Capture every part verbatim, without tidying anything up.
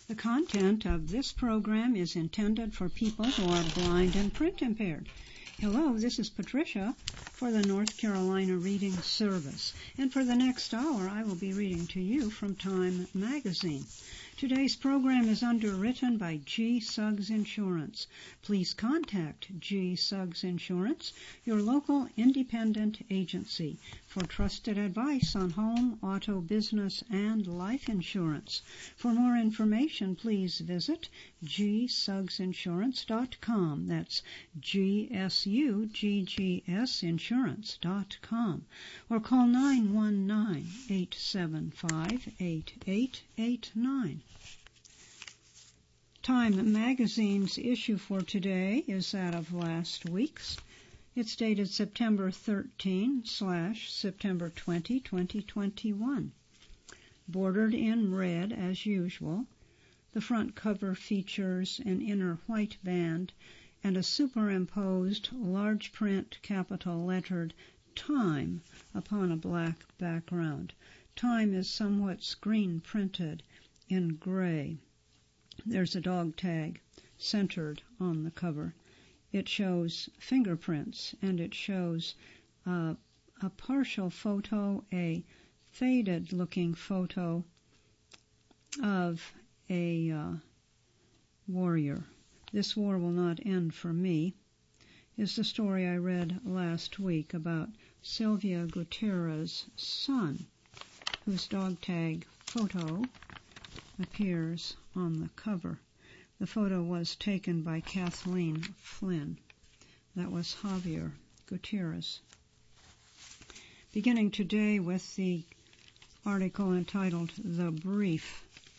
The content of this program is intended for people who are blind and print impaired. Hello, this is Patricia for the North Carolina Reading Service. And for the next hour, I will be reading to you from Time Magazine. Today's program is underwritten by G. Suggs Insurance. Please contact G. Suggs Insurance, your local independent agency, for trusted advice on home, auto, business, and life insurance. For more information, please visit g suggs insurance dot com. That's G S U G G S insurance dot com. Or call nine one nine, eight seven five, eight eight eight nine. Time Magazine's issue for today is that of last week's. It's dated September thirteenth slash September twentieth, twenty twenty-one. Bordered in red as usual, the front cover features an inner white band and a superimposed large print capital lettered Time upon a black background. Time is somewhat screen printed in gray. There's a dog tag centered on the cover. It shows fingerprints, and it shows uh, a partial photo, a faded-looking photo of a uh, warrior. This war will not end for me is the story I read last week about Sylvia Gutierrez's son, whose dog tag photo appears on the cover. The photo was taken by Kathleen Flynn. That was Javier Gutierrez. Beginning today with the article entitled The Brief.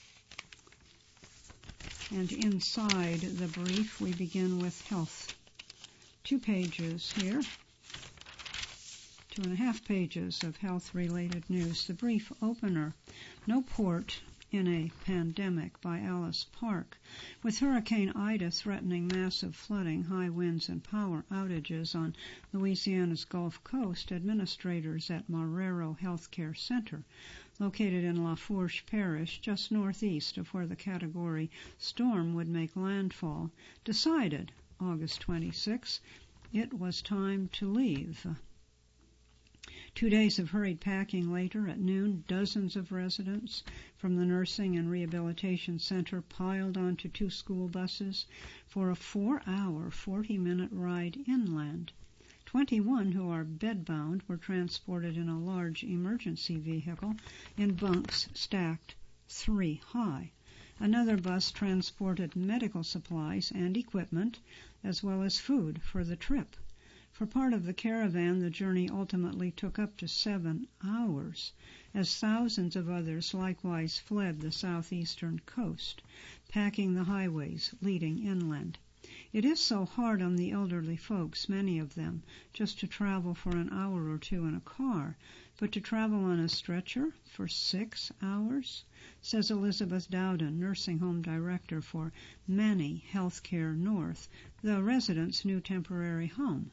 And inside the brief, we begin with health. Two pages here. Two and a half pages of health-related news. The brief opener, No Port in a Pandemic, by Alice Park. With Hurricane Ida threatening massive flooding, high winds, and power outages on Louisiana's Gulf Coast, administrators at Marrero Healthcare Center, located in Lafourche Parish, just northeast of where the Category storm would make landfall, decided August twenty-sixth it was time to leave. Two days of hurried packing later, at noon, dozens of residents from the Nursing and Rehabilitation Center piled onto two school buses for a four-hour, forty-minute ride inland. Twenty-one who are bedbound were transported in a large emergency vehicle in bunks stacked three high. Another bus transported medical supplies and equipment, as well as food for the trip. For part of the caravan, the journey ultimately took up to seven hours, as thousands of others likewise fled the southeastern coast, packing the highways leading inland. It is so hard on the elderly folks, many of them, just to travel for an hour or two in a car, but to travel on a stretcher for six hours, says Elizabeth Dowden, nursing home director for Many Healthcare North, the residents' new temporary home.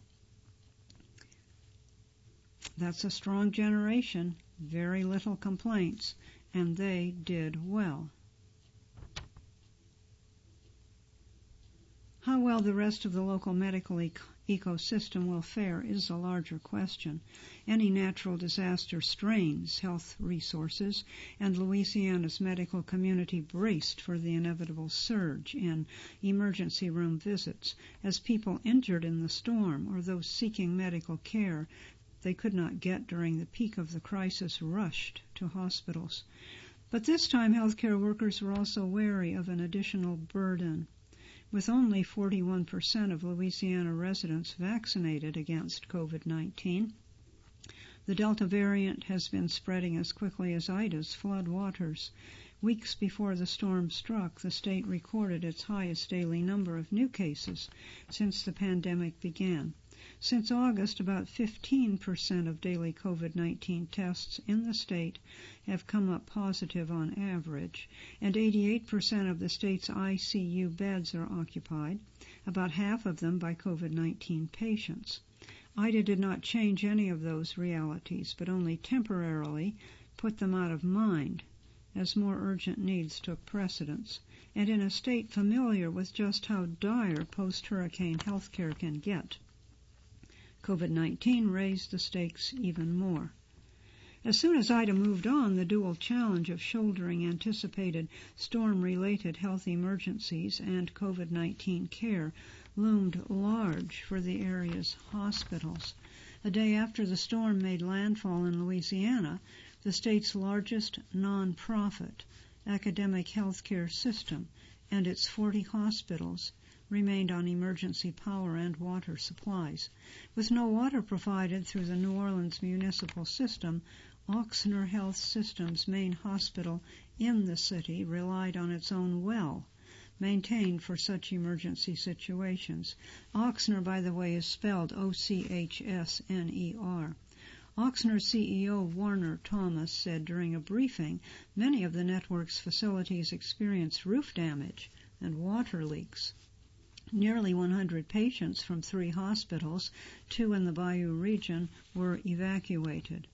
That's a strong generation, very little complaints, and they did well. How well the rest of the local medical e- ecosystem will fare is a larger question. Any natural disaster strains health resources, and Louisiana's medical community braced for the inevitable surge in emergency room visits as people injured in the storm or those seeking medical care they could not get during the peak of the crisis rushed to hospitals. But this time, healthcare workers were also wary of an additional burden. With only forty-one percent of Louisiana residents vaccinated against COVID nineteen, the Delta variant has been spreading as quickly as Ida's flood waters. Weeks before the storm struck, the state recorded its highest daily number of new cases since the pandemic began. Since August, about fifteen percent of daily COVID nineteen tests in the state have come up positive on average, and eighty-eight percent of the state's I C U beds are occupied, about half of them by COVID nineteen patients. Ida did not change any of those realities, but only temporarily put them out of mind as more urgent needs took precedence, and in a state familiar with just how dire post-hurricane health care can get. COVID nineteen raised the stakes even more. As soon as Ida moved on, the dual challenge of shouldering anticipated storm-related health emergencies and COVID nineteen care loomed large for the area's hospitals. A day after the storm made landfall in Louisiana, the state's largest non-profit academic health care system and its forty hospitals remained on emergency power and water supplies. With no water provided through the New Orleans municipal system, Ochsner Health System's main hospital in the city relied on its own well, maintained for such emergency situations. Ochsner, by the way, is spelled O C H S N E R. Ochsner C E O Warner Thomas said during a briefing many of the network's facilities experienced roof damage and water leaks. Nearly one hundred patients from three hospitals, two in the Bayou region, were evacuated.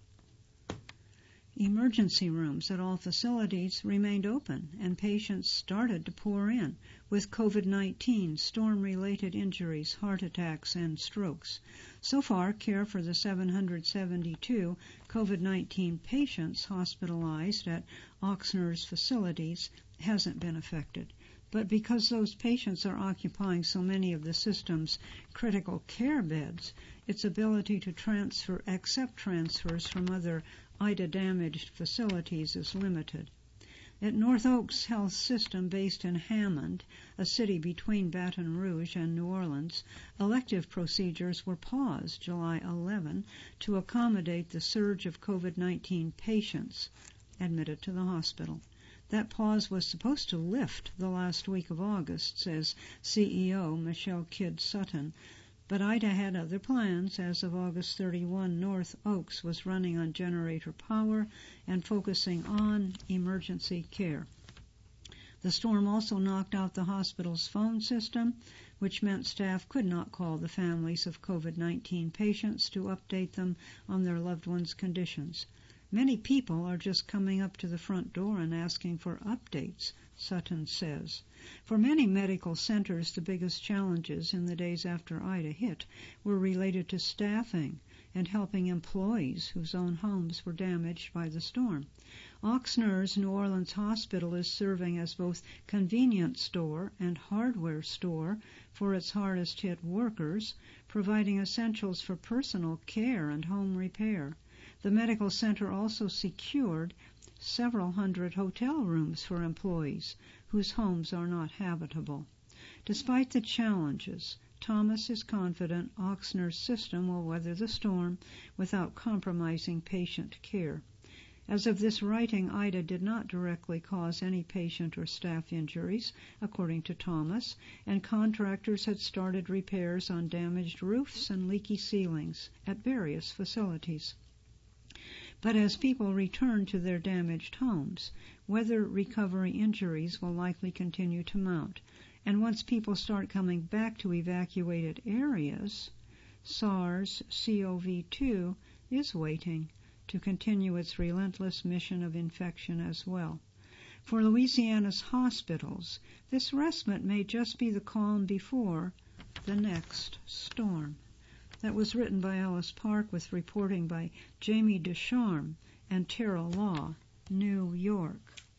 Emergency rooms at all facilities remained open, and patients started to pour in with COVID nineteen, storm-related injuries, heart attacks, and strokes. So far, care for the seven hundred seventy-two COVID nineteen patients hospitalized at Ochsner's facilities hasn't been affected. But because those patients are occupying so many of the system's critical care beds, its ability to transfer, accept transfers from other Ida-damaged facilities is limited. At North Oaks Health System, based in Hammond, a city between Baton Rouge and New Orleans, elective procedures were paused July eleventh to accommodate the surge of COVID nineteen patients admitted to the hospital. That pause was supposed to lift the last week of August, says C E O Michelle Kidd Sutton, but Ida had other plans. As of August thirty-first, North Oaks was running on generator power and focusing on emergency care. The storm also knocked out the hospital's phone system, which meant staff could not call the families of COVID nineteen patients to update them on their loved ones' conditions. Many people are just coming up to the front door and asking for updates, Sutton says. For many medical centers, the biggest challenges in the days after Ida hit were related to staffing and helping employees whose own homes were damaged by the storm. Ochsner's New Orleans Hospital is serving as both convenience store and hardware store for its hardest-hit workers, providing essentials for personal care and home repair. The medical center also secured several hundred hotel rooms for employees whose homes are not habitable. Despite the challenges, Thomas is confident Ochsner's system will weather the storm without compromising patient care. As of this writing, Ida did not directly cause any patient or staff injuries, according to Thomas, and contractors had started repairs on damaged roofs and leaky ceilings at various facilities. But as people return to their damaged homes, weather recovery injuries will likely continue to mount. And once people start coming back to evacuated areas, SARS C O V two is waiting to continue its relentless mission of infection as well. For Louisiana's hospitals, this respite may just be the calm before the next storm. That was written by Alice Park with reporting by Jamie Ducharme and Tara Law, New York.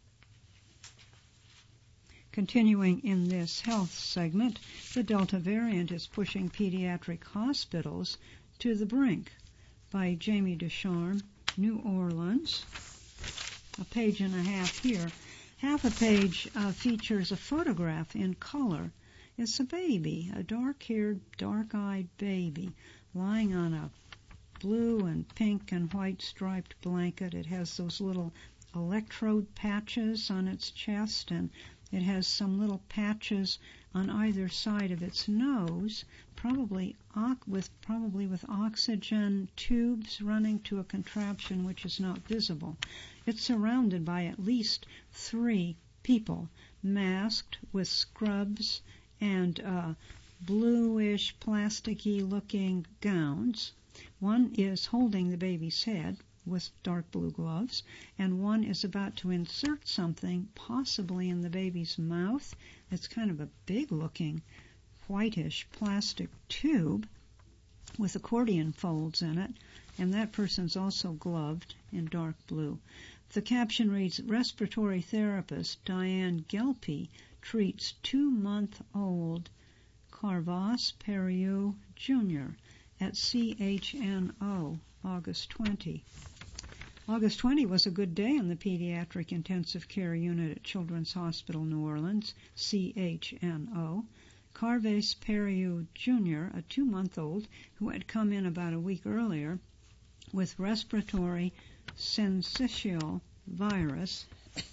Continuing in this health segment, the Delta variant is pushing pediatric hospitals to the brink, by Jamie Ducharme, New Orleans. A page and a half here. Half a page uh, features a photograph in color. It's a baby, a dark-haired, dark-eyed baby, lying on a blue and pink and white striped blanket. It has those little electrode patches on its chest, and it has some little patches on either side of its nose, probably with probably with oxygen tubes running to a contraption which is not visible. It's surrounded by at least three people, masked with scrubs and uh, bluish, plasticky-looking gowns. One is holding the baby's head with dark blue gloves, and one is about to insert something, possibly in the baby's mouth. It's kind of a big-looking, whitish plastic tube with accordion folds in it, and that person's also gloved in dark blue. The caption reads, Respiratory therapist Diane Gelpi treats two-month-old Carvas Periu Junior at C H N O, August twentieth. August twentieth was a good day in the Pediatric Intensive Care Unit at Children's Hospital New Orleans, C H N O. Carvas Periu Junior, a two-month-old who had come in about a week earlier with respiratory syncytial virus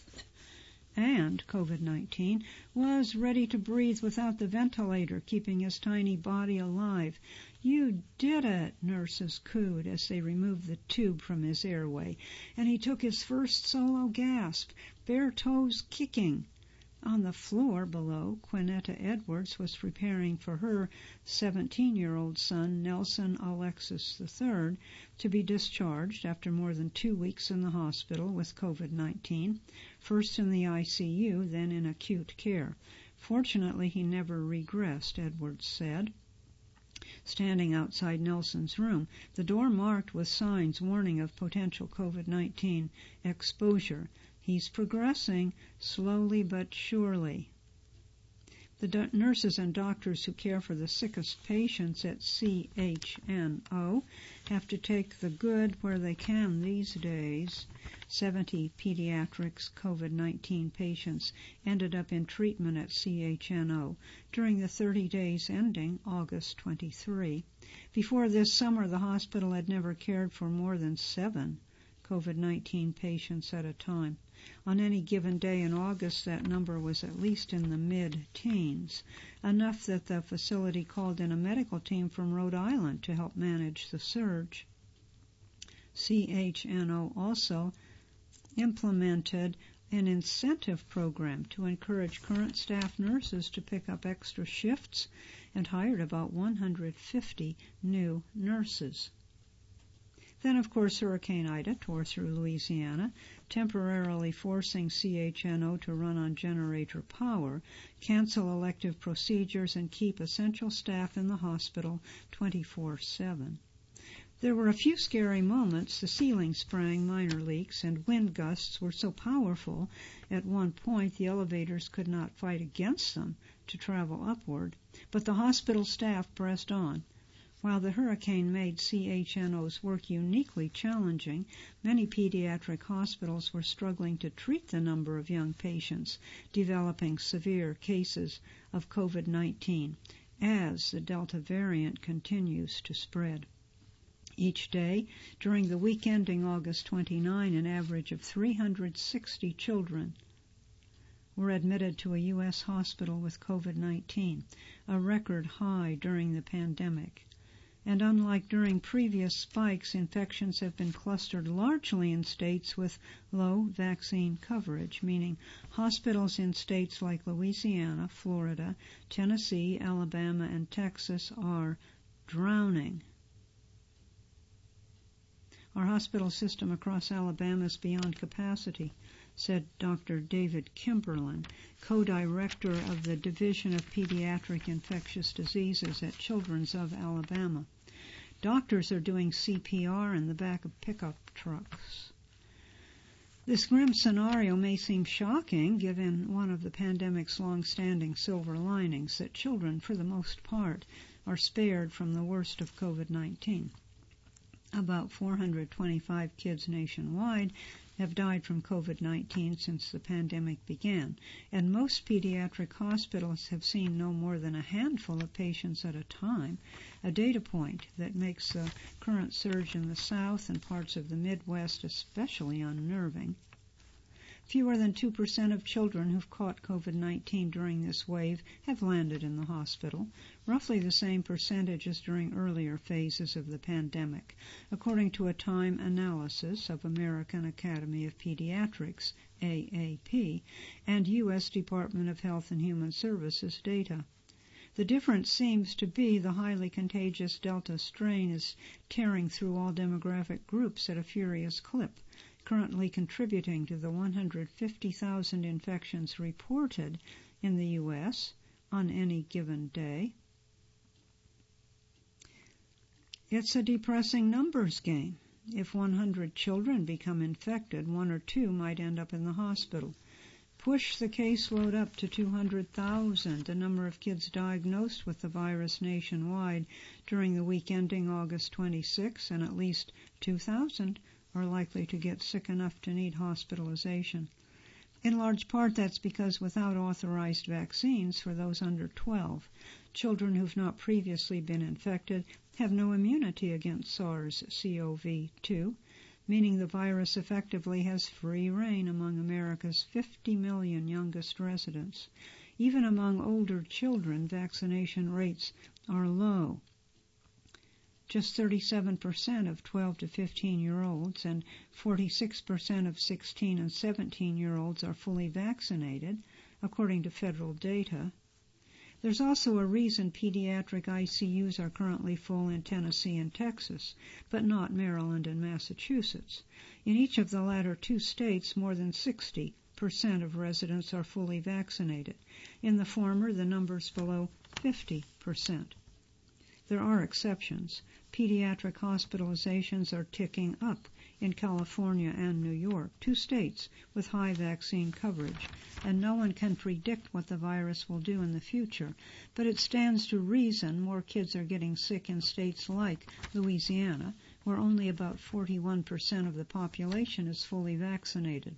and COVID nineteen, was ready to breathe without the ventilator, keeping his tiny body alive. You did it, nurses cooed as they removed the tube from his airway, and he took his first solo gasp, bare toes kicking. On the floor below, Quinetta Edwards was preparing for her seventeen-year-old son, Nelson Alexis the third, to be discharged after more than two weeks in the hospital with COVID nineteen, first in the I C U, then in acute care. Fortunately, he never regressed, Edwards said, standing outside Nelson's room, the door marked with signs warning of potential COVID nineteen exposure. He's progressing, slowly but surely. The do- nurses and doctors who care for the sickest patients at C H N O have to take the good where they can these days. seventy pediatrics COVID nineteen patients ended up in treatment at C H N O during the thirty days ending August twenty-third. Before this summer, the hospital had never cared for more than seven COVID nineteen patients at a time. On any given day in August, that number was at least in the mid-teens, enough that the facility called in a medical team from Rhode Island to help manage the surge. C H N O also implemented an incentive program to encourage current staff nurses to pick up extra shifts and hired about one hundred fifty new nurses. Then, of course, Hurricane Ida tore through Louisiana, temporarily forcing C H N O to run on generator power, cancel elective procedures, and keep essential staff in the hospital twenty-four seven. There were a few scary moments. The ceiling sprang, minor leaks, and wind gusts were so powerful at one point the elevators could not fight against them to travel upward. But the hospital staff pressed on. While the hurricane made C H N O's work uniquely challenging, many pediatric hospitals were struggling to treat the number of young patients developing severe cases of COVID nineteen as the Delta variant continues to spread. Each day, during the week ending August twenty-ninth, an average of three hundred sixty children were admitted to a U S hospital with COVID nineteen, a record high during the pandemic. And unlike during previous spikes, infections have been clustered largely in states with low vaccine coverage, meaning hospitals in states like Louisiana, Florida, Tennessee, Alabama, and Texas are drowning. Our hospital system across Alabama is beyond capacity, said Doctor David Kimberlin, co-director of the Division of Pediatric Infectious Diseases at Children's of Alabama. Doctors are doing C P R in the back of pickup trucks. This grim scenario may seem shocking, given one of the pandemic's long-standing silver linings, that children, for the most part, are spared from the worst of COVID nineteen. About four hundred twenty-five kids nationwide have died from COVID nineteen since the pandemic began, and most pediatric hospitals have seen no more than a handful of patients at a time, a data point that makes the current surge in the South and parts of the Midwest especially unnerving. Fewer than two percent of children who've caught COVID nineteen during this wave have landed in the hospital, roughly the same percentage as during earlier phases of the pandemic, according to a time analysis of American Academy of Pediatrics, A A P, and U S Department of Health and Human Services data. The difference seems to be the highly contagious Delta strain is tearing through all demographic groups at a furious clip, currently contributing to the one hundred fifty thousand infections reported in the U S on any given day. It's a depressing numbers game. If one hundred children become infected, one or two might end up in the hospital. Push the caseload up to two hundred thousand, the number of kids diagnosed with the virus nationwide during the week ending August twenty-sixth, and at least two thousand are likely to get sick enough to need hospitalization. In large part, that's because without authorized vaccines for those under twelve, children who've not previously been infected have no immunity against SARS C o V two, meaning the virus effectively has free rein among America's fifty million youngest residents. Even among older children, vaccination rates are low. Just thirty-seven percent of twelve to fifteen-year-olds and forty-six percent of sixteen and seventeen-year-olds are fully vaccinated, according to federal data. There's also a reason pediatric I C Us are currently full in Tennessee and Texas, but not Maryland and Massachusetts. In each of the latter two states, more than sixty percent of residents are fully vaccinated. In the former, the number's below fifty percent. There are exceptions. Pediatric hospitalizations are ticking up in California and New York, two states with high vaccine coverage, and no one can predict what the virus will do in the future. But it stands to reason more kids are getting sick in states like Louisiana, where only about forty-one percent of the population is fully vaccinated.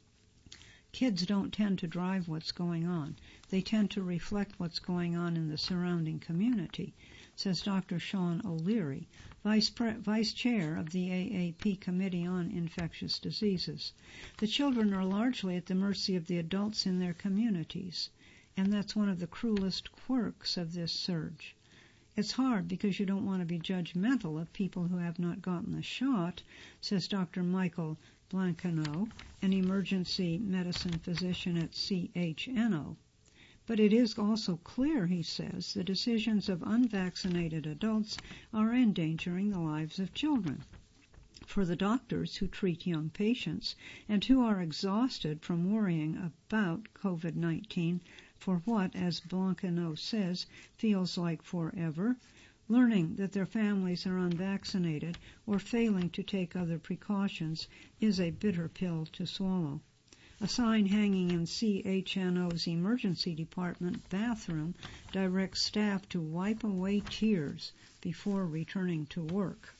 Kids don't tend to drive what's going on. They tend to reflect what's going on in the surrounding community, says Doctor Sean O'Leary, Vice, Pre- Vice Chair of the A A P Committee on Infectious Diseases. The children are largely at the mercy of the adults in their communities, and that's one of the cruelest quirks of this surge. It's hard because you don't want to be judgmental of people who have not gotten the shot, says Doctor Michael Blankenau, an emergency medicine physician at C H N O. But it is also clear, he says, the decisions of unvaccinated adults are endangering the lives of children. For the doctors who treat young patients and who are exhausted from worrying about COVID nineteen for what, as Blankenau says, feels like forever, learning that their families are unvaccinated or failing to take other precautions is a bitter pill to swallow. A sign hanging in C H N O's emergency department bathroom directs staff to wipe away tears before returning to work.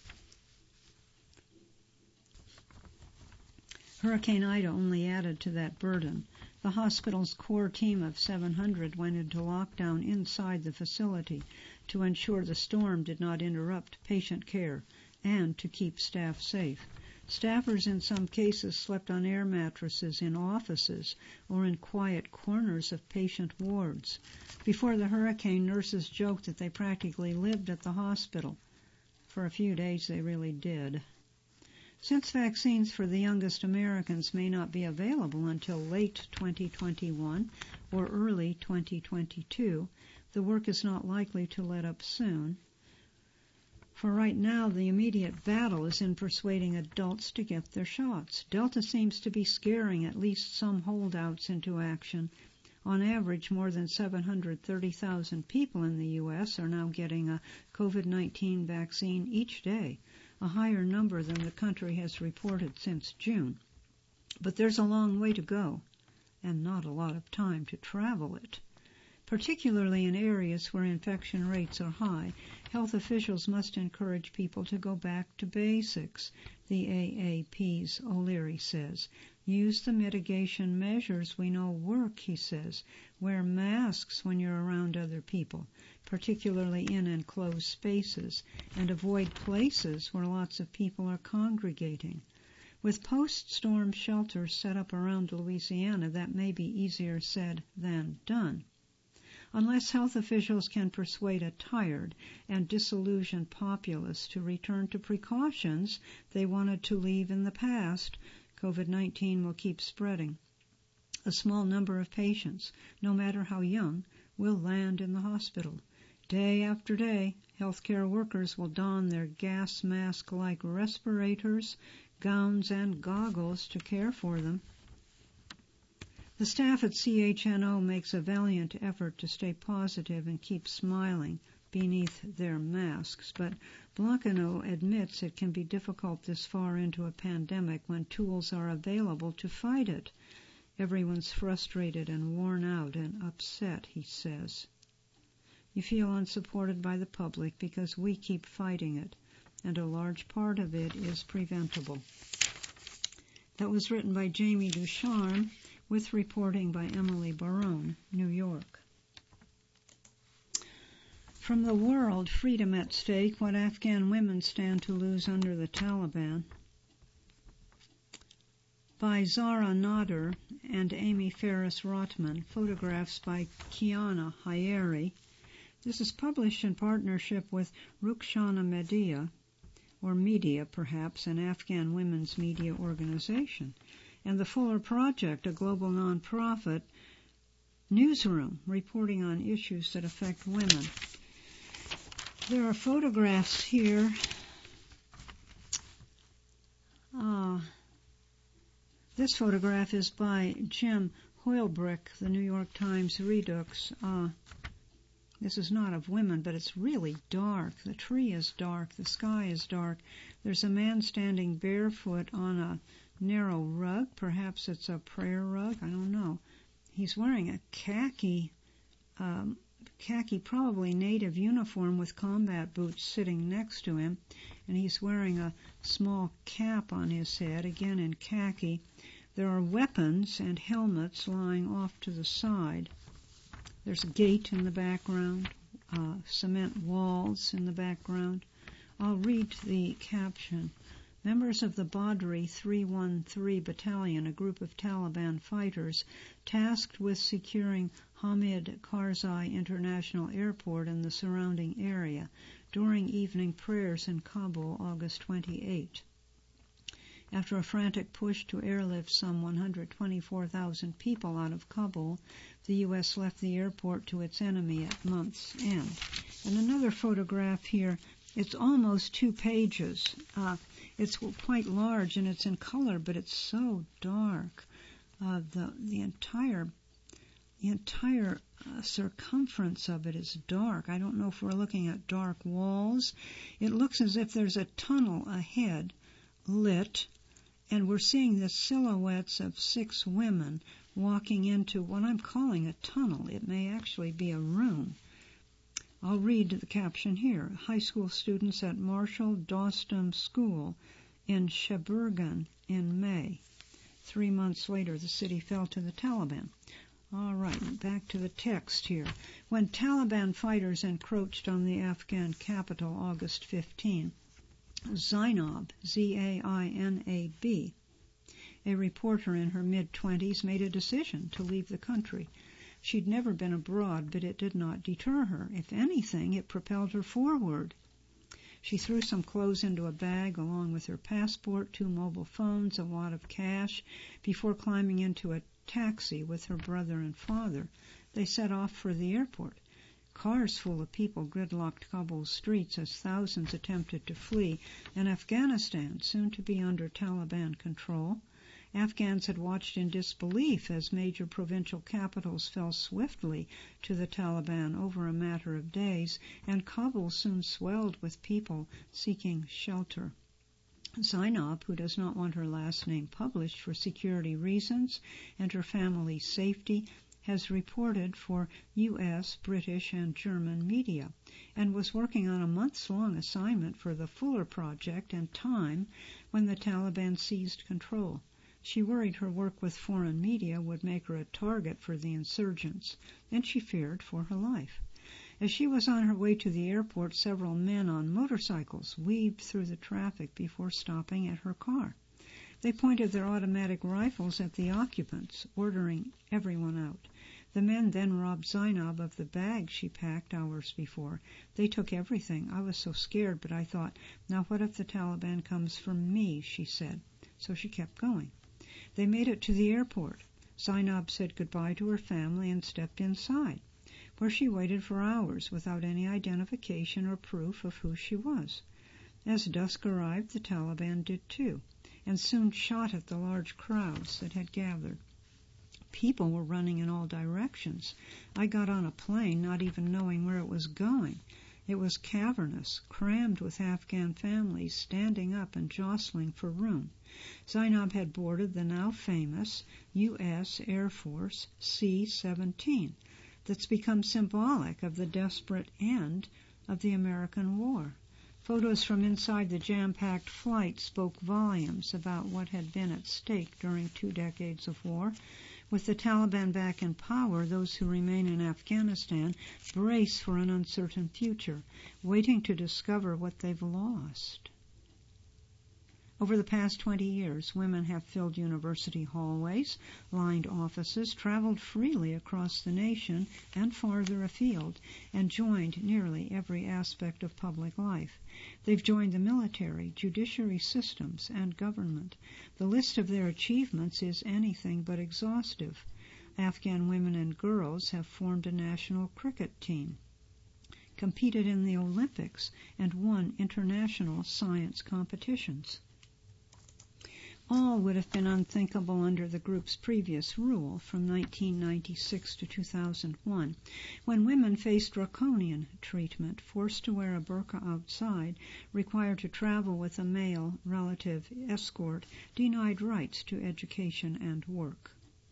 Hurricane Ida only added to that burden. The hospital's core team of seven hundred went into lockdown inside the facility to ensure the storm did not interrupt patient care and to keep staff safe. Staffers in some cases slept on air mattresses in offices or in quiet corners of patient wards. Before the hurricane, nurses joked that they practically lived at the hospital. For a few days they really did. Since vaccines for the youngest Americans may not be available until late twenty twenty-one or early twenty twenty-two, the work is not likely to let up soon. For right now, the immediate battle is in persuading adults to get their shots. Delta seems to be scaring at least some holdouts into action. On average, more than seven hundred thirty thousand people in the U S are now getting a COVID nineteen vaccine each day, a higher number than the country has reported since June. But there's a long way to go, and not a lot of time to travel it. Particularly in areas where infection rates are high, health officials must encourage people to go back to basics, the A A P's O'Leary says. Use the mitigation measures we know work, he says. Wear masks when you're around other people, particularly in enclosed spaces, and avoid places where lots of people are congregating. With post-storm shelters set up around Louisiana, that may be easier said than done. Unless health officials can persuade a tired and disillusioned populace to return to precautions they wanted to leave in the past, COVID nineteen will keep spreading. A small number of patients, no matter how young, will land in the hospital. Day after day, healthcare workers will don their gas mask-like respirators, gowns, and goggles to care for them. The staff at C H N O makes a valiant effort to stay positive and keep smiling beneath their masks, but Blankenau admits it can be difficult this far into a pandemic when tools are available to fight it. Everyone's frustrated and worn out and upset, he says. You feel unsupported by the public because we keep fighting it, and a large part of it is preventable. That was written by Jamie Ducharme, with reporting by Emily Barone, New York. From the World, Freedom at Stake, What Afghan Women Stand to Lose Under the Taliban, by Zara Nader and Amy Ferris Rotman, photographs by Kiana Hayeri. This is published in partnership with Rukshana Media, or Media perhaps, an Afghan women's media organization, and the Fuller Project, a global nonprofit newsroom reporting on issues that affect women. There are photographs here. Uh, this photograph is by Jim Hoylbrick, the New York Times Redux. Uh, this is not of women, but it's really dark. The tree is dark. The sky is dark. There's a man standing barefoot on a narrow rug. Perhaps it's a prayer rug. I don't know. He's wearing a khaki, um, khaki, probably native uniform with combat boots sitting next to him, and he's wearing a small cap on his head, again in khaki. There are weapons and helmets lying off to the side. There's a gate in the background, uh, cement walls in the background. I'll read the caption. Members of the Badri three one three Battalion, a group of Taliban fighters tasked with securing Hamid Karzai International Airport and the surrounding area during evening prayers in Kabul, August twenty-eighth. After a frantic push to airlift some one hundred twenty-four thousand people out of Kabul, the U S left the airport to its enemy at month's end. And another photograph here, it's almost two pages. Uh, it's quite large and it's in color, but it's so dark. Uh, the the entire the entire uh, circumference of it is dark. I don't know if we're looking at dark walls. It looks as if there's a tunnel ahead, lit, and we're seeing the silhouettes of six women walking into what I'm calling a tunnel. It may actually be a room. I'll read the caption here. High school students at Marshall Dostum School in Sheburgan in May. Three months later, the city fell to the Taliban. All right, back to the text here. When Taliban fighters encroached on the Afghan capital August fifteenth, Zainab, Z A I N A B, a reporter in her mid-twenties, made a decision to leave the country. She'd never been abroad, but it did not deter her. If anything, it propelled her forward. She threw some clothes into a bag along with her passport, two mobile phones, a wad of cash, before climbing into a taxi with her brother and father. They set off for the airport. Cars full of people gridlocked Kabul's streets as thousands attempted to flee, and Afghanistan, soon to be under Taliban control. Afghans had watched in disbelief as major provincial capitals fell swiftly to the Taliban over a matter of days, and Kabul soon swelled with people seeking shelter. Zainab, who does not want her last name published for security reasons and her family's safety, has reported for U S, British, and German media, and was working on a months-long assignment for the Fuller Project and Time when the Taliban seized control. She worried her work with foreign media would make her a target for the insurgents, and she feared for her life. As she was on her way to the airport, several men on motorcycles weaved through the traffic before stopping at her car. They pointed their automatic rifles at the occupants, ordering everyone out. The men then robbed Zainab of the bag she packed hours before. They took everything. I was so scared, but I thought, now what if the Taliban comes for me, she said. So she kept going. They made it to the airport. Zainab said goodbye to her family and stepped inside. where she waited for hours without any identification or proof of who she was. As dusk arrived, the Taliban did too, and soon shot at the large crowds that had gathered. People were running in all directions. I got on a plane not even knowing where it was going. It was cavernous, crammed with Afghan families standing up and jostling for room. Zainab had boarded the now famous U S Air Force C seventeen that's become symbolic of the desperate end of the American war. Photos from inside the jam-packed flight spoke volumes about what had been at stake during two decades of war. With the Taliban back in power, those who remain in Afghanistan brace for an uncertain future, waiting to discover what they've lost. Over the past twenty years, women have filled university hallways, lined offices, traveled freely across the nation and farther afield, and joined nearly every aspect of public life. They've joined the military, judiciary systems, and government. The list of their achievements is anything but exhaustive. Afghan women and girls have formed a national cricket team, competed in the Olympics, and won international science competitions. All would have been unthinkable under the group's previous rule from nineteen ninety-six to two thousand one, when women faced draconian treatment, forced to wear a burqa outside, required to travel with a male relative escort, denied rights to education and work.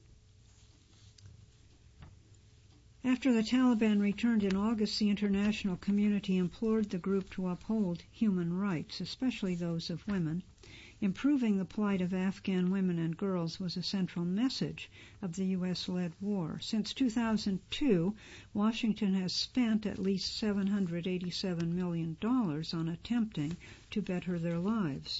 After the Taliban returned in August, the international community implored the group to uphold human rights, especially those of women. Improving the plight of Afghan women and girls was a central message of the U S-led war. Since two thousand two, Washington has spent at least seven hundred eighty-seven million dollars on attempting to better their lives.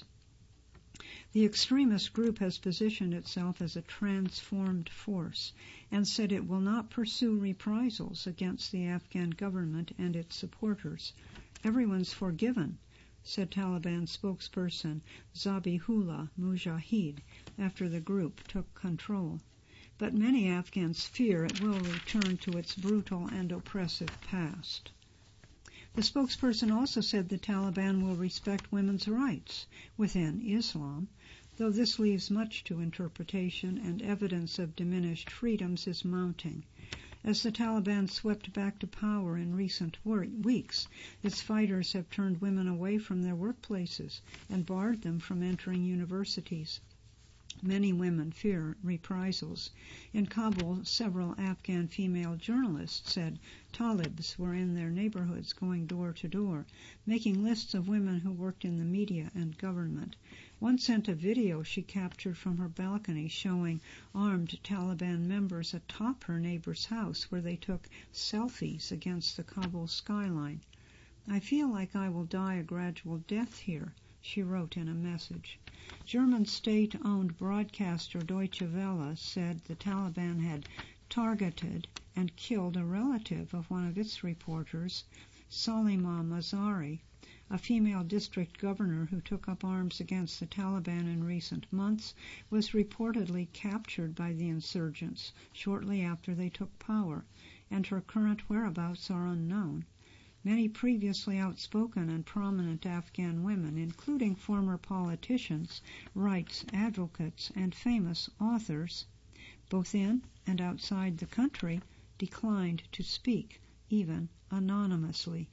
The extremist group has positioned itself as a transformed force and said it will not pursue reprisals against the Afghan government and its supporters. Everyone's forgiven, said Taliban spokesperson Zabihullah Mujahid after the group took control. But many Afghans fear it will return to its brutal and oppressive past. The spokesperson also said the Taliban will respect women's rights within Islam, though this leaves much to interpretation and evidence of diminished freedoms is mounting. As the Taliban swept back to power in recent weeks, its fighters have turned women away from their workplaces and barred them from entering universities. Many women fear reprisals. In Kabul, several Afghan female journalists said Talibs were in their neighborhoods going door to door, making lists of women who worked in the media and government. One sent a video she captured from her balcony showing armed Taliban members atop her neighbor's house where they took selfies against the Kabul skyline. "I feel like I will die a gradual death here," she wrote in a message. German state-owned broadcaster Deutsche Welle said the Taliban had targeted and killed a relative of one of its reporters, Salima Mazari, a female district governor who took up arms against the Taliban in recent months, was reportedly captured by the insurgents shortly after they took power, and her current whereabouts are unknown. Many previously outspoken and prominent Afghan women, including former politicians, rights advocates, and famous authors, both in and outside the country, declined to speak, even anonymously.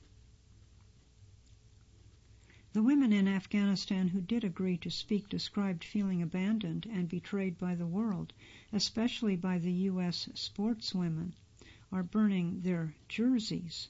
The women in Afghanistan who did agree to speak described feeling abandoned and betrayed by the world, especially by the U S sportswomen, are burning their jerseys.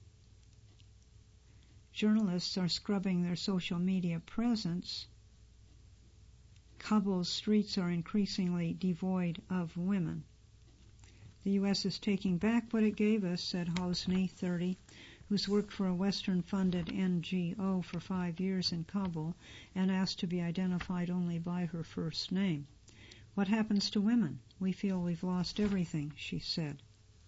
Journalists are scrubbing their social media presence. Kabul's streets are increasingly devoid of women. The U S is taking back what it gave us, said Hosni, thirty, who's worked for a Western-funded N G O for five years in Kabul and asked to be identified only by her first name. "What happens to women? We feel we've lost everything," she said.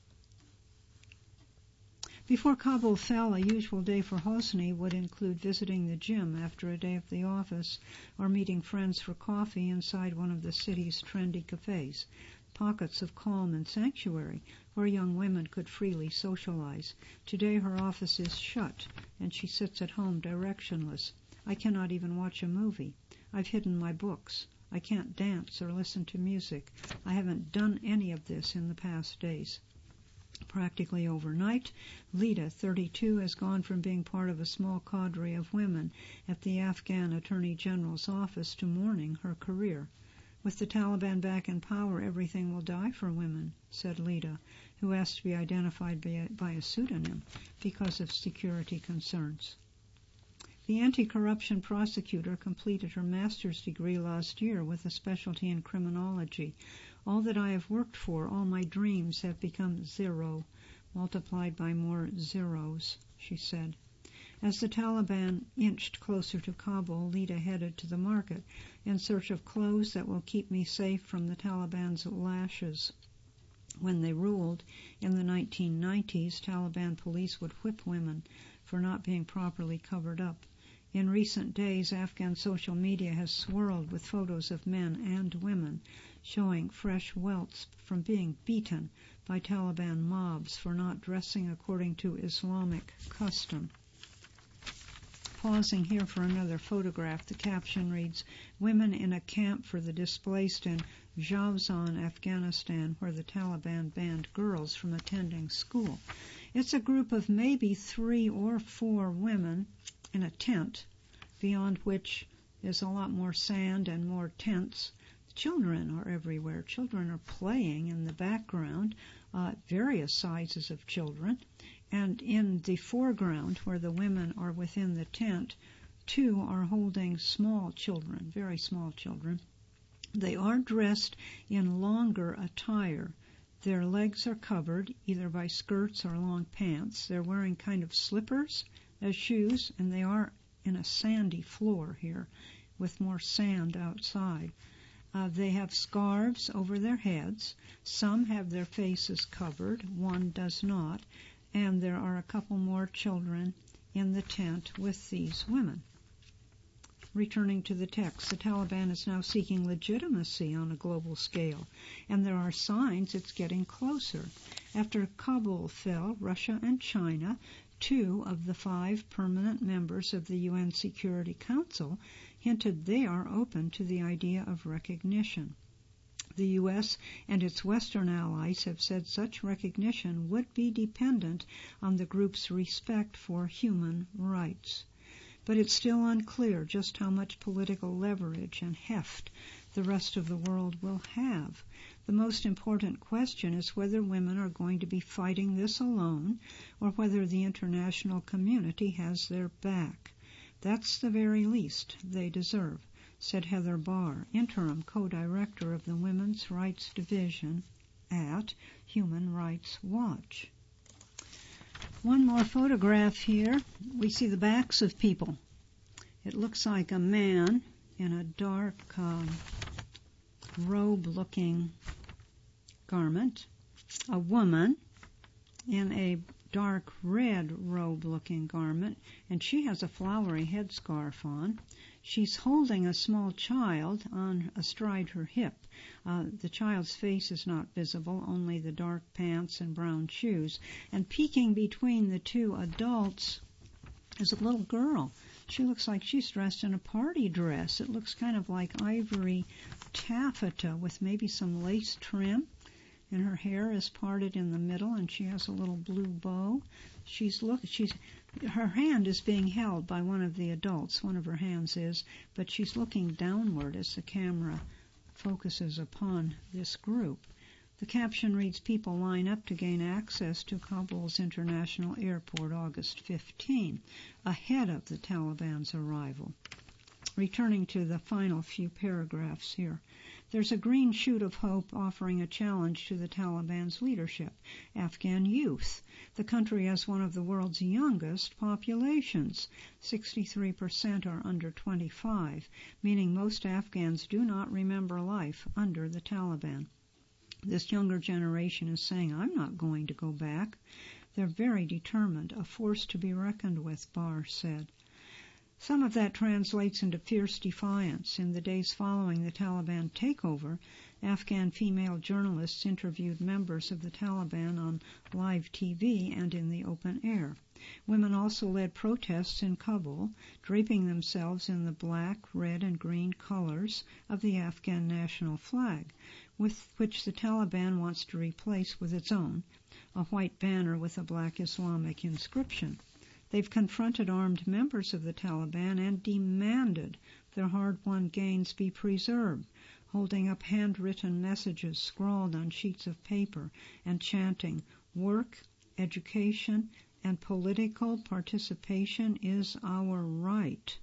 Before Kabul fell, a usual day for Hosni would include visiting the gym after a day at the office or meeting friends for coffee inside one of the city's trendy cafes. pockets of calm and sanctuary where young women could freely socialize. Today her office is shut, and she sits at home directionless. I cannot even watch a movie. I've hidden my books. I can't dance or listen to music. I haven't done any of this in the past days. Practically overnight, Lida, thirty-two, has gone from being part of a small cadre of women at the Afghan Attorney General's office to mourning her career. With the Taliban back in power, everything will die for women, said Lida, who asked to be identified by a, by a pseudonym because of security concerns. The anti-corruption prosecutor completed her master's degree last year with a specialty in criminology. All that I have worked for, all my dreams, have become zero, multiplied by more zeros, she said. As the Taliban inched closer to Kabul, Lida headed to the market in search of clothes that will keep me safe from the Taliban's lashes. When they ruled in the nineteen nineties, Taliban police would whip women for not being properly covered up. In recent days, Afghan social media has swirled with photos of men and women showing fresh welts from being beaten by Taliban mobs for not dressing according to Islamic custom. Pausing here for another photograph, the caption reads, "Women in a camp for the displaced in Jawzan, Afghanistan, where the Taliban banned girls from attending school." It's a group of maybe three or four women in a tent, beyond which is a lot more sand and more tents. Children are everywhere. Children are playing in the background, uh, various sizes of children. And in the foreground, where the women are within the tent, two are holding small children, very small children. They are dressed in longer attire. Their legs are covered either by skirts or long pants. They're wearing kind of slippers as shoes, and they are in a sandy floor here with more sand outside. Uh, they have scarves over their heads. Some have their faces covered. One does not. And there are a couple more children in the tent with these women. Returning to the text, the Taliban is now seeking legitimacy on a global scale, and there are signs it's getting closer. After Kabul fell, Russia and China, two of the five permanent members of the U N Security Council, hinted they are open to the idea of recognition. The U S and its Western allies have said such recognition would be dependent on the group's respect for human rights. But it's still unclear just how much political leverage and heft the rest of the world will have. The most important question is whether women are going to be fighting this alone or whether the international community has their back. That's the very least they deserve, said Heather Barr, interim co-director of the Women's Rights Division at Human Rights Watch. One more photograph here. We see the backs of people. It looks like a man in a dark um, robe-looking garment, a woman in a dark red robe-looking garment, and she has a flowery headscarf on. She's holding a small child on astride her hip. Uh, the child's face is not visible, only the dark pants and brown shoes. And peeking between the two adults is a little girl. She looks like she's dressed in a party dress. It looks kind of like ivory taffeta with maybe some lace trim. And her hair is parted in the middle, and she has a little blue bow. She's look. She's her hand is being held by one of the adults. One of her hands is, but she's looking downward as the camera focuses upon this group. The caption reads, "People line up to gain access to Kabul's international airport August fifteenth, ahead of the Taliban's arrival." Returning to the final few paragraphs here. There's a green shoot of hope offering a challenge to the Taliban's leadership, Afghan youth. The country has one of the world's youngest populations. sixty-three percent are under twenty-five, meaning most Afghans do not remember life under the Taliban. This younger generation is saying, "I'm not going to go back." They're very determined, a force to be reckoned with, Barr said. Some of that translates into fierce defiance. In the days following the Taliban takeover, Afghan female journalists interviewed members of the Taliban on live T V and in the open air. Women also led protests in Kabul, draping themselves in the black, red, and green colors of the Afghan national flag, with which the Taliban wants to replace with its own, a white banner with a black Islamic inscription. They've confronted armed members of the Taliban and demanded their hard-won gains be preserved, holding up handwritten messages scrawled on sheets of paper and chanting, "Work, education, and political participation is our right."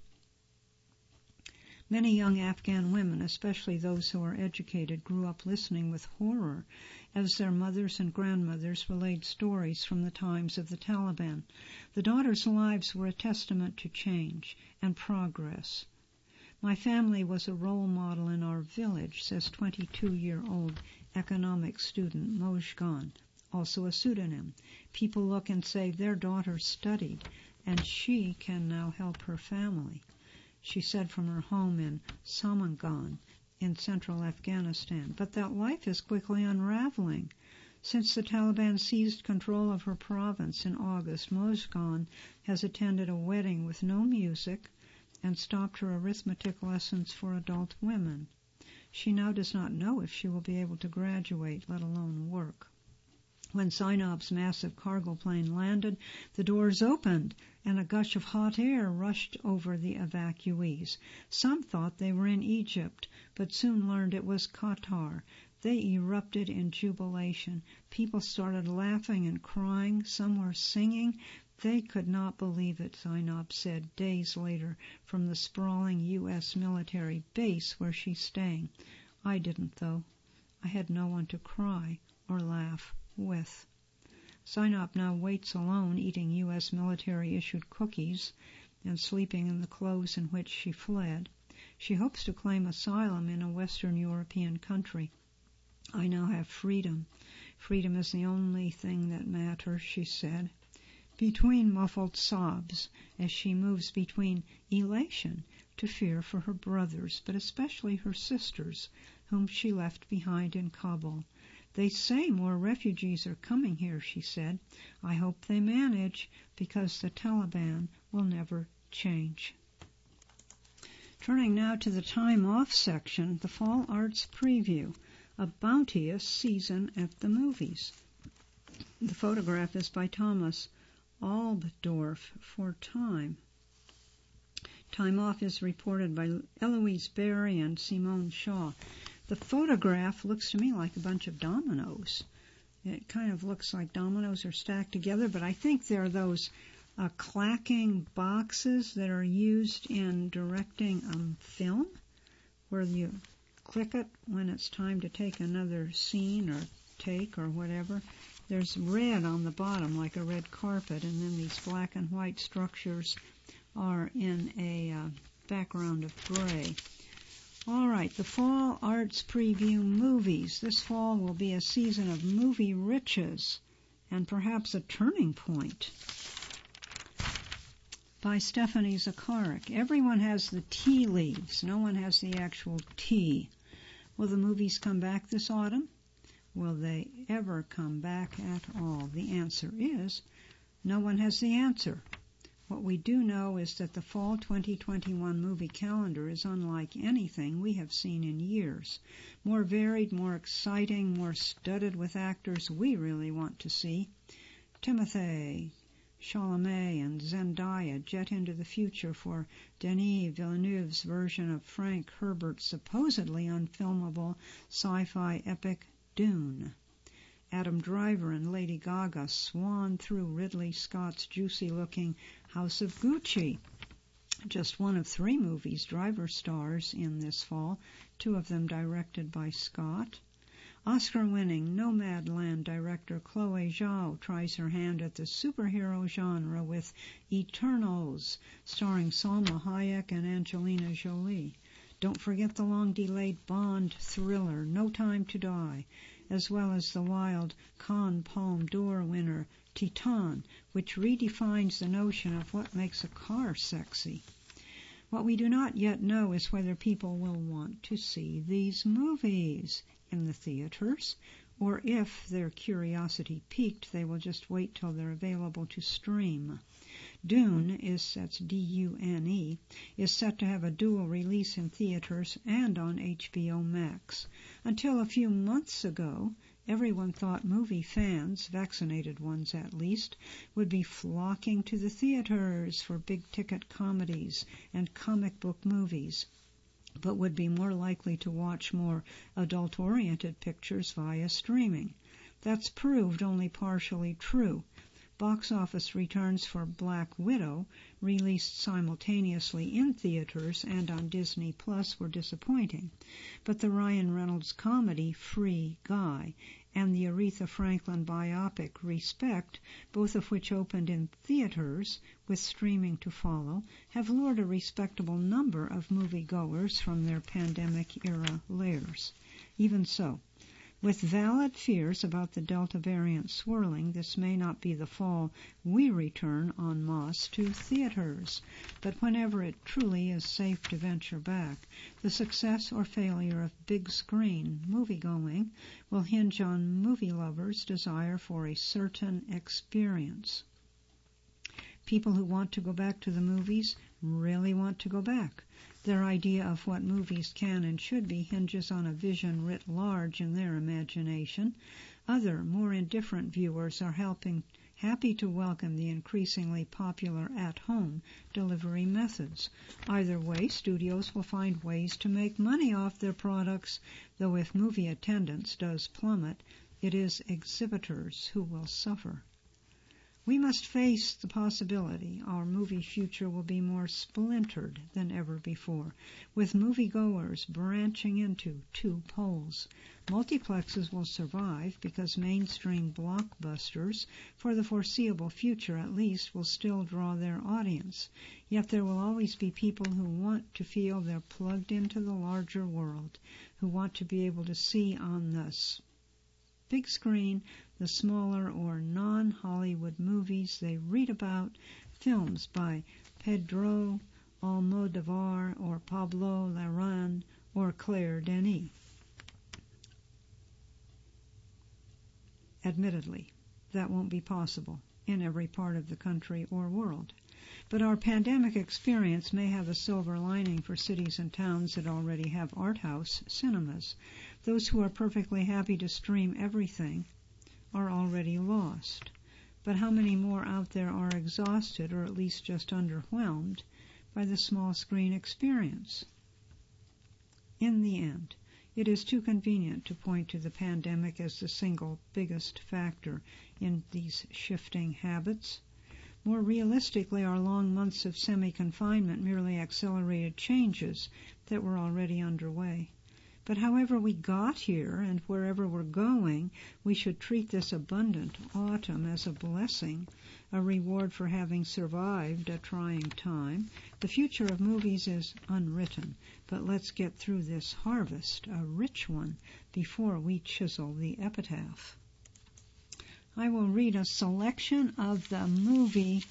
Many young Afghan women, especially those who are educated, grew up listening with horror as their mothers and grandmothers relayed stories from the times of the Taliban. The daughters' lives were a testament to change and progress. "My family was a role model in our village," says twenty-two-year-old economics student Mojgan, also a pseudonym. "People look and say their daughter studied, and she can now help her family," she said from her home in Samangan in central Afghanistan. But that life is quickly unraveling. Since the Taliban seized control of her province in August, Mojgan has attended a wedding with no music and stopped her arithmetic lessons for adult women. She now does not know if she will be able to graduate, let alone work. When Zainab's massive cargo plane landed, the doors opened and a gush of hot air rushed over the evacuees. Some thought they were in Egypt, but soon learned it was Qatar. They erupted in jubilation. People started laughing and crying. Some were singing. They could not believe it, Zainab said days later from the sprawling U S military base where she's staying. "I didn't, though. I had no one to cry or laugh with." Zainab now waits alone, eating U S military-issued cookies and sleeping in the clothes in which she fled. She hopes to claim asylum in a Western European country. "I now have freedom. Freedom is the only thing that matters," she said, between muffled sobs, as she moves between elation to fear for her brothers, but especially her sisters, whom she left behind in Kabul. "They say more refugees are coming here," she said. "I hope they manage, because the Taliban will never change." Turning now to the time off section, the Fall Arts Preview, a bounteous season at the movies. The photograph is by Thomas Albdorf for Time. Time Off is reported by Eloise Berry and Simone Shaw. The photograph looks to me like a bunch of dominoes. It kind of looks like dominoes are stacked together, but I think they're those uh, clacking boxes that are used in directing um, film, where you click it when it's time to take another scene or take or whatever. There's red on the bottom, like a red carpet, and then these black and white structures are in a uh, background of gray. All right, the Fall Arts Preview movies. This fall will be a season of movie riches and perhaps a turning point. By Stephanie Zacharek. Everyone has the tea leaves. No one has the actual tea. Will the movies come back this autumn? Will they ever come back at all? The answer is, no one has the answer. What we do know is that the fall twenty twenty-one movie calendar is unlike anything we have seen in years. More varied, more exciting, more studded with actors we really want to see. Timothée Chalamet and Zendaya jet into the future for Denis Villeneuve's version of Frank Herbert's supposedly unfilmable sci-fi epic Dune. Adam Driver and Lady Gaga swan through Ridley Scott's juicy-looking House of Gucci. Just one of three movies Driver stars in this fall, two of them directed by Scott. Oscar-winning Nomadland director Chloe Zhao tries her hand at the superhero genre with Eternals, starring Salma Hayek and Angelina Jolie. Don't forget the long-delayed Bond thriller No Time to Die, as well as the wild Cannes Palme d'Or winner Titan, which redefines the notion of what makes a car sexy. What we do not yet know is whether people will want to see these movies in the theaters, or if their curiosity piqued, they will just wait till they're available to stream. Dune is, that's D U N E, is set to have a dual release in theaters and on H B O Max. Until a few months ago, everyone thought movie fans, vaccinated ones at least, would be flocking to the theaters for big-ticket comedies and comic book movies, but would be more likely to watch more adult-oriented pictures via streaming. That's proved only partially true. Box office returns for Black Widow, released simultaneously in theaters and on Disney Plus, were disappointing. But the Ryan Reynolds comedy Free Guy and the Aretha Franklin biopic Respect, both of which opened in theaters with streaming to follow, have lured a respectable number of moviegoers from their pandemic-era lairs. Even so, with valid fears about the Delta variant swirling, this may not be the fall we return en masse to theaters. But whenever it truly is safe to venture back, the success or failure of big-screen moviegoing will hinge on movie lovers' desire for a certain experience. People who want to go back to the movies really want to go back. Their idea of what movies can and should be hinges on a vision writ large in their imagination. Other, more indifferent viewers are helping, happy to welcome the increasingly popular at-home delivery methods. Either way, studios will find ways to make money off their products, though if movie attendance does plummet, it is exhibitors who will suffer. We must face the possibility our movie future will be more splintered than ever before, with moviegoers branching into two poles. Multiplexes will survive because mainstream blockbusters, for the foreseeable future at least, will still draw their audience. Yet there will always be people who want to feel they're plugged into the larger world, who want to be able to see on the big screen the smaller or non-Hollywood movies they read about, films by Pedro Almodovar or Pablo Larraín or Claire Denis. Admittedly, that won't be possible in every part of the country or world. But our pandemic experience may have a silver lining for cities and towns that already have art house cinemas. Those who are perfectly happy to stream everything are already lost. But how many more out there are exhausted, or at least just underwhelmed, by the small screen experience? In the end, it is too convenient to point to the pandemic as the single biggest factor in these shifting habits. More realistically, our long months of semi-confinement merely accelerated changes that were already underway. But however we got here and wherever we're going, we should treat this abundant autumn as a blessing, a reward for having survived a trying time. The future of movies is unwritten, but let's get through this harvest, a rich one, before we chisel the epitaph. I will read a selection of the movie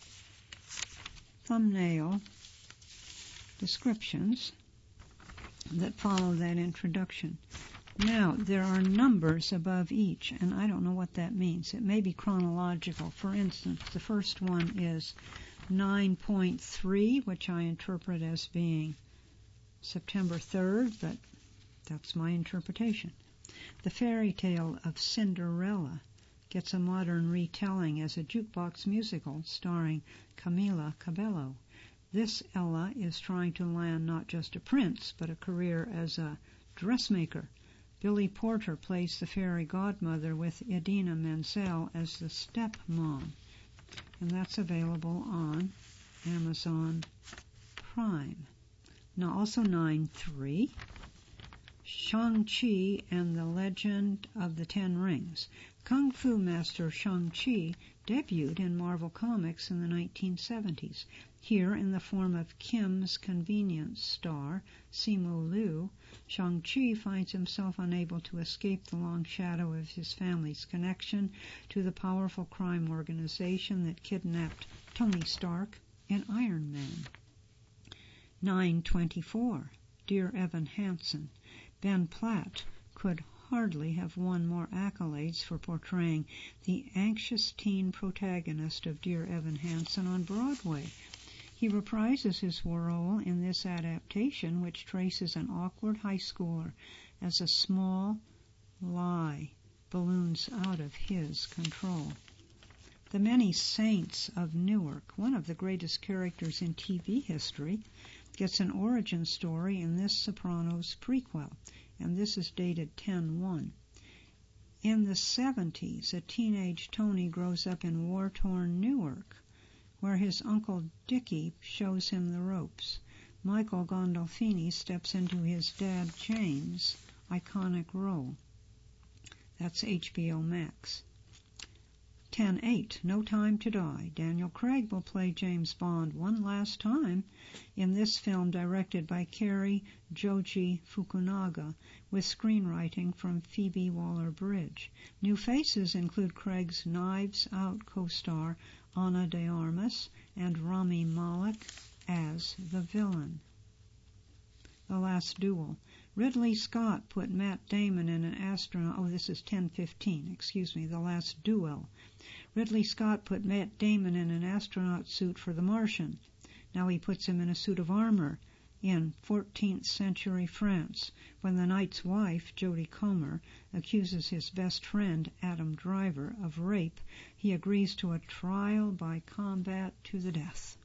thumbnail descriptions that follow that introduction. Now, there are numbers above each, and I don't know what that means. It may be chronological. For instance, the first one is nine point three, which I interpret as being September third, but that's my interpretation. The Fairy Tale of Cinderella gets a modern retelling as a jukebox musical starring Camila Cabello. This Ella is trying to land not just a prince, but a career as a dressmaker. Billy Porter plays the fairy godmother with Idina Menzel as the stepmom. And that's available on Amazon Prime. Now also nine three, Shang-Chi and the Legend of the Ten Rings. Kung Fu master Shang-Chi debuted in Marvel Comics in the nineteen seventies. Here, in the form of Kim's Convenience star, Simu Liu, Shang-Chi finds himself unable to escape the long shadow of his family's connection to the powerful crime organization that kidnapped Tony Stark in Iron Man. nine twenty-four, Dear Evan Hansen. Ben Platt could hardly have won more accolades for portraying the anxious teen protagonist of Dear Evan Hansen on Broadway. He reprises his role in this adaptation, which traces an awkward high schooler as a small lie balloons out of his control. The Many Saints of Newark, one of the greatest characters in T V history, gets an origin story in this Sopranos prequel, and this is dated ten one. In the seventies, a teenage Tony grows up in war-torn Newark, where his uncle Dickie shows him the ropes. Michael Gandolfini steps into his dad James' iconic role. That's H B O Max. ten eight, No Time to Die. Daniel Craig will play James Bond one last time in this film directed by Cary Joji Fukunaga, with screenwriting from Phoebe Waller-Bridge. New faces include Craig's Knives Out co-star Ana de Armas and Rami Malek as the villain. The Last Duel. Ridley Scott put Matt Damon in an astronaut... Oh, this is ten fifteen, excuse me, The Last Duel. Ridley Scott put Matt Damon in an astronaut suit for The Martian. Now he puts him in a suit of armor in fourteenth century France, when the knight's wife, Jodie Comer, accuses his best friend, Adam Driver, of rape. He agrees to a trial by combat to the death.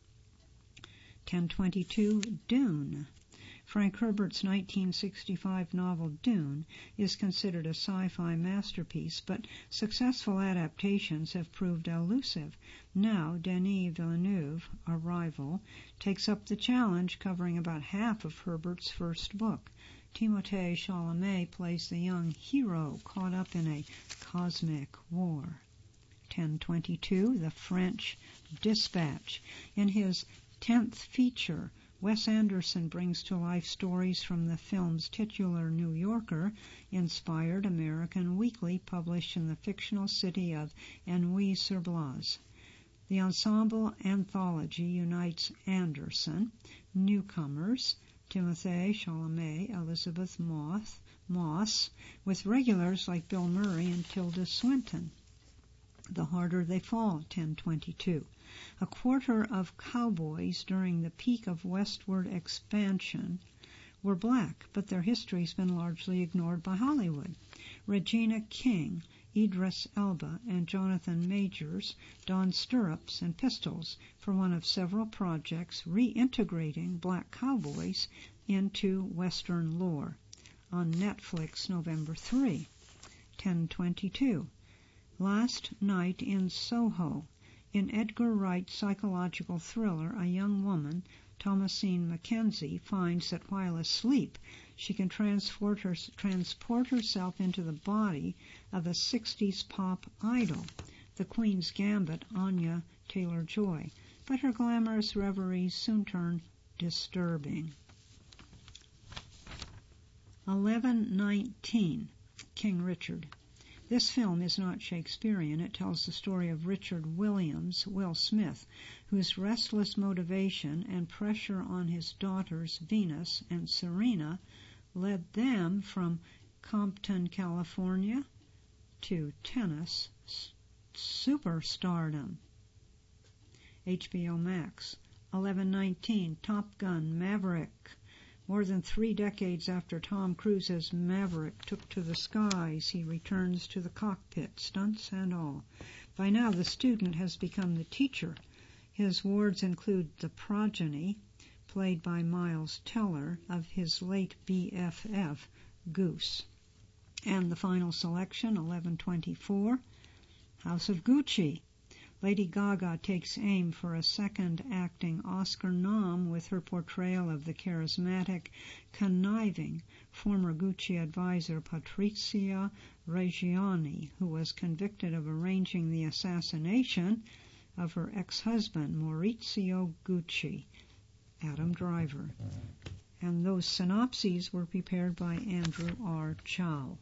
ten twenty-two, Dune. Frank Herbert's nineteen sixty-five novel Dune is considered a sci-fi masterpiece, but successful adaptations have proved elusive. Now, Denis Villeneuve, a rival, takes up the challenge, covering about half of Herbert's first book. Timothée Chalamet plays the young hero caught up in a cosmic war. ten twenty-two, The French Dispatch. In his tenth feature, Wes Anderson brings to life stories from the film's titular New Yorker-inspired American weekly published in the fictional city of Ennui-sur-Bloise. The ensemble anthology unites Anderson, newcomers, Timothée Chalamet, Elizabeth Moss, Moss, with regulars like Bill Murray and Tilda Swinton. The Harder They Fall, ten twenty-two. A quarter of cowboys during the peak of westward expansion were black, but their history's been largely ignored by Hollywood. Regina King, Idris Elba, and Jonathan Majors donned stirrups and pistols for one of several projects reintegrating black cowboys into Western lore. On Netflix, November third. ten twenty-two. Last Night in Soho. In Edgar Wright's psychological thriller, a young woman, Thomasine Mackenzie, finds that while asleep, she can transport, her, transport herself into the body of a sixties pop idol, the Queen's Gambit, Anya Taylor-Joy. But her glamorous reveries soon turn disturbing. eleven nineteen, King Richard. This film is not Shakespearean. It tells the story of Richard Williams, Will Smith, whose restless motivation and pressure on his daughters Venus and Serena led them from Compton, California, to tennis superstardom. H B O Max. eleven nineteen, Top Gun Maverick. More than three decades after Tom Cruise's Maverick took to the skies, he returns to the cockpit, stunts and all. By now, the student has become the teacher. His wards include the progeny, played by Miles Teller, of his late B F F, Goose. And the final selection, eleven twenty-four, House of Gucci. Lady Gaga takes aim for a second acting Oscar nom with her portrayal of the charismatic, conniving former Gucci advisor Patrizia Reggiani, who was convicted of arranging the assassination of her ex-husband Maurizio Gucci. Adam Driver. And those synopses were prepared by Andrew R. Chow.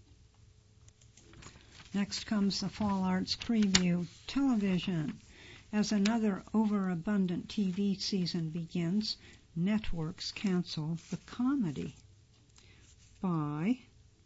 Next comes the Fall Arts Preview. Television. As another overabundant T V season begins, Networks Cancel the Comedy by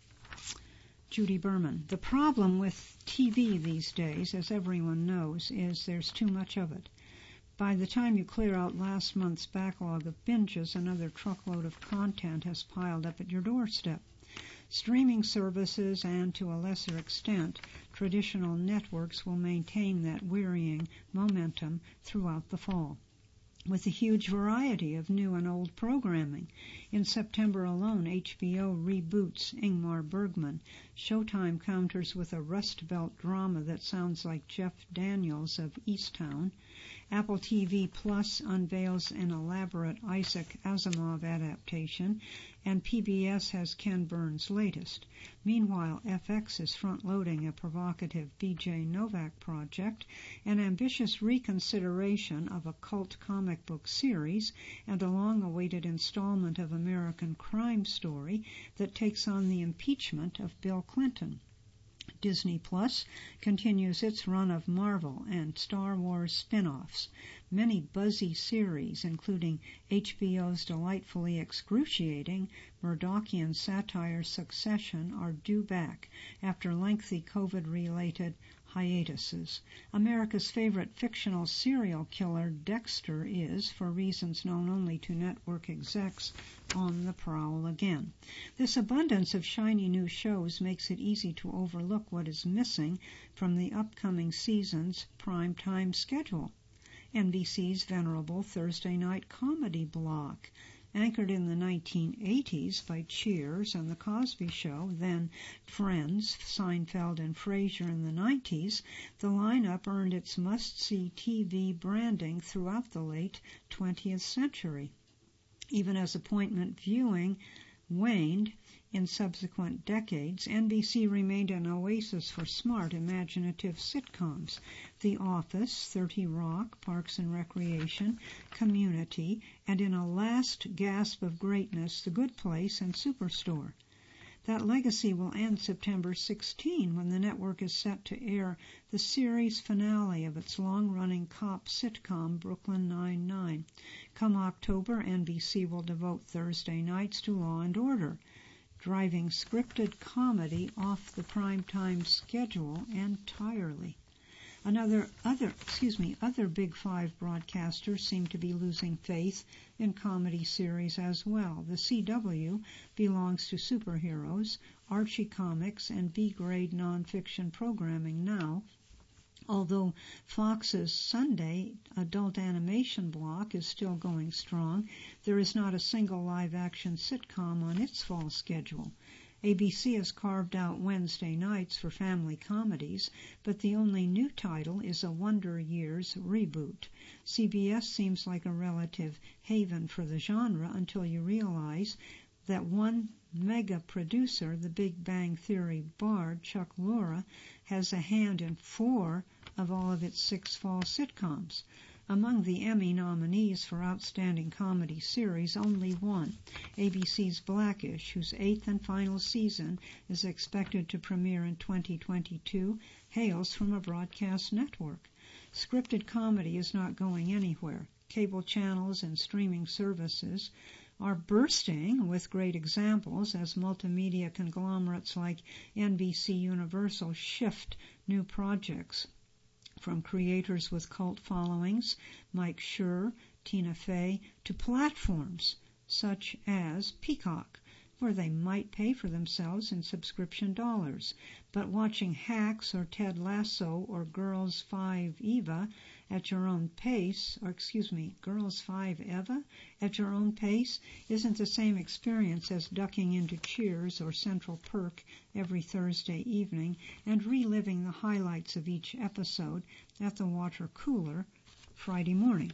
Judy Berman. The problem with T V these days, as everyone knows, is there's too much of it. By the time you clear out last month's backlog of binges, another truckload of content has piled up at your doorstep. Streaming services and, to a lesser extent, traditional networks will maintain that wearying momentum throughout the fall, with a huge variety of new and old programming. In September alone, H B O reboots Ingmar Bergman. Showtime counters with a Rust Belt drama that sounds like Jeff Daniels of Easttown. Apple T V Plus unveils an elaborate Isaac Asimov adaptation, and P B S has Ken Burns' latest. Meanwhile, F X is front-loading a provocative B J Novak project, an ambitious reconsideration of a cult comic book series, and a long-awaited installment of American Crime Story that takes on the impeachment of Bill Clinton. Disney Plus continues its run of Marvel and Star Wars spin-offs. Many buzzy series, including H B O's delightfully excruciating Murdochian satire Succession, are due back after lengthy COVID-related hiatuses. America's favorite fictional serial killer, Dexter, is, for reasons known only to network execs, on the prowl again. This abundance of shiny new shows makes it easy to overlook what is missing from the upcoming season's primetime schedule. N B C's venerable Thursday night comedy block, anchored in the nineteen eighties by Cheers and The Cosby Show, then Friends, Seinfeld, and Frasier in the nineties, the lineup earned its must-see T V branding throughout the late twentieth century. Even as appointment viewing waned in subsequent decades, N B C remained an oasis for smart, imaginative sitcoms. The Office, thirty Rock, Parks and Recreation, Community, and in a last gasp of greatness, The Good Place and Superstore. That legacy will end September sixteenth, when the network is set to air the series finale of its long-running cop sitcom, Brooklyn Nine-Nine. Come October, N B C will devote Thursday nights to Law and Order, driving scripted comedy off the primetime schedule entirely. Another other excuse me, other Big Five broadcasters seem to be losing faith in comedy series as well. The C W belongs to superheroes, Archie comics, and B-grade nonfiction programming now, although Fox's Sunday adult animation block is still going strong. There is not a single live-action sitcom on its fall schedule. A B C has carved out Wednesday nights for family comedies, but the only new title is a Wonder Years reboot. C B S seems like a relative haven for the genre until you realize that one mega producer, the Big Bang Theory bard Chuck Lorre, has a hand in four of all of its six fall sitcoms. Among the Emmy nominees for Outstanding Comedy Series, only one, A B C's Blackish, whose eighth and final season is expected to premiere in twenty twenty-two, hails from a broadcast network. Scripted comedy is not going anywhere. Cable channels and streaming services are bursting with great examples as multimedia conglomerates like N B C Universal shift new projects from creators with cult followings, Mike Schur, Tina Fey, to platforms such as Peacock, where they might pay for themselves in subscription dollars. But watching Hacks or Ted Lasso or Girls Five Eva at your own pace, or excuse me, Girls Five Eva at your own pace isn't the same experience as ducking into Cheers or Central Perk every Thursday evening and reliving the highlights of each episode at the water cooler Friday morning.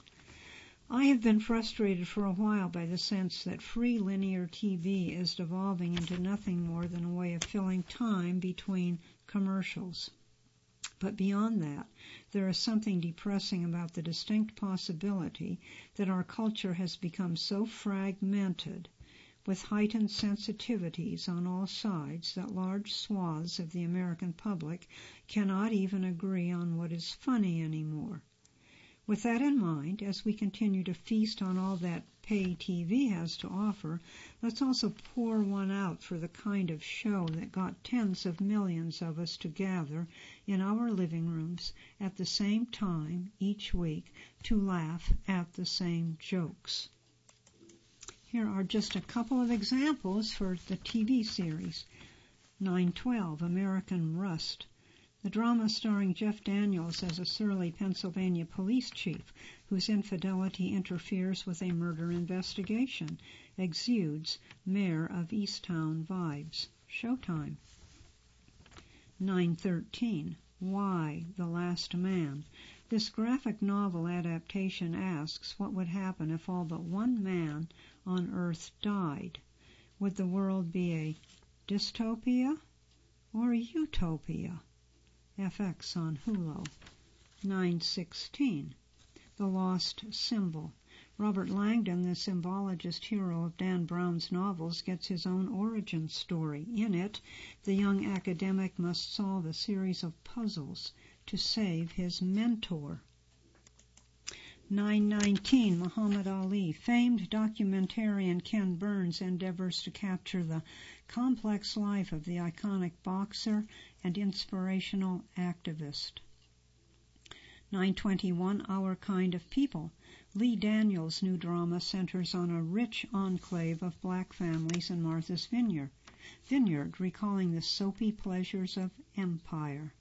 I have been frustrated for a while by the sense that free linear T V is devolving into nothing more than a way of filling time between commercials. But beyond that, there is something depressing about the distinct possibility that our culture has become so fragmented with heightened sensitivities on all sides that large swaths of the American public cannot even agree on what is funny anymore. With that in mind, as we continue to feast on all that pay T V has to offer, let's also pour one out for the kind of show that got tens of millions of us to gather in our living rooms at the same time each week to laugh at the same jokes. Here are just a couple of examples for the T V series. nine twelve, American Rust. The drama starring Jeff Daniels as a surly Pennsylvania police chief whose infidelity interferes with a murder investigation, exudes Mayor of Easttown vibes. Showtime. nine thirteen, Y, The Last Man. This graphic novel adaptation asks what would happen if all but one man on Earth died. Would the world be a dystopia or a utopia? F X on Hulu. nine sixteen, The Lost Symbol. Robert Langdon, the symbologist hero of Dan Brown's novels, gets his own origin story. In it, the young academic must solve a series of puzzles to save his mentor. nine nineteen, Muhammad Ali. Famed documentarian Ken Burns endeavors to capture the complex life of the iconic boxer and inspirational activist. nine twenty-one, Our Kind of People. Lee Daniels' new drama centers on a rich enclave of black families in Martha's Vineyard, Vineyard, recalling the soapy pleasures of empire.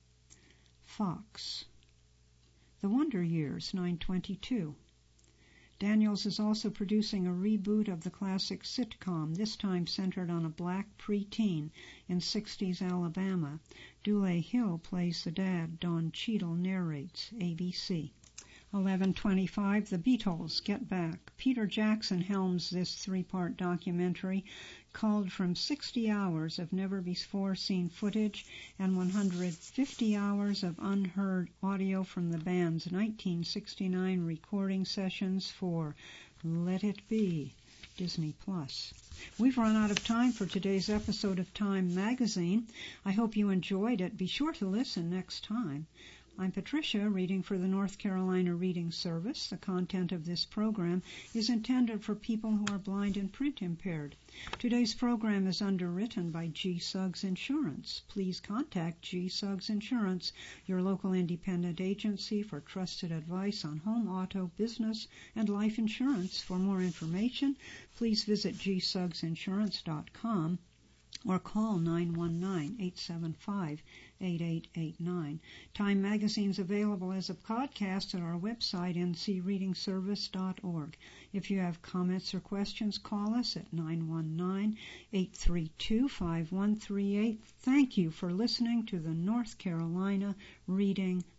Fox. The Wonder Years, nine twenty-two. Daniels is also producing a reboot of the classic sitcom, this time centered on a black preteen in sixties Alabama. Dule Hill plays the dad. Don Cheadle narrates. A B C. eleven twenty-five, The Beatles, Get Back. Peter Jackson helms this three-part documentary culled from sixty hours of never-before-seen footage and one hundred fifty hours of unheard audio from the band's nineteen sixty-nine recording sessions for Let It Be, Disney Plus. We've run out of time for today's episode of Time Magazine. I hope you enjoyed it. Be sure to listen next time. I'm Patricia, reading for the North Carolina Reading Service. The content of this program is intended for people who are blind and print impaired. Today's program is underwritten by G. Suggs Insurance. Please contact G. Suggs Insurance, your local independent agency for trusted advice on home, auto, business, and life insurance. For more information, please visit g suggs insurance dot com or call nine one nine, eight seven five, eight eight eight nine. Time Magazine's available as a podcast at our website, n c reading service dot org. If you have comments or questions, call us at nine one nine, eight three two, five one three eight. Thank you for listening to the North Carolina Reading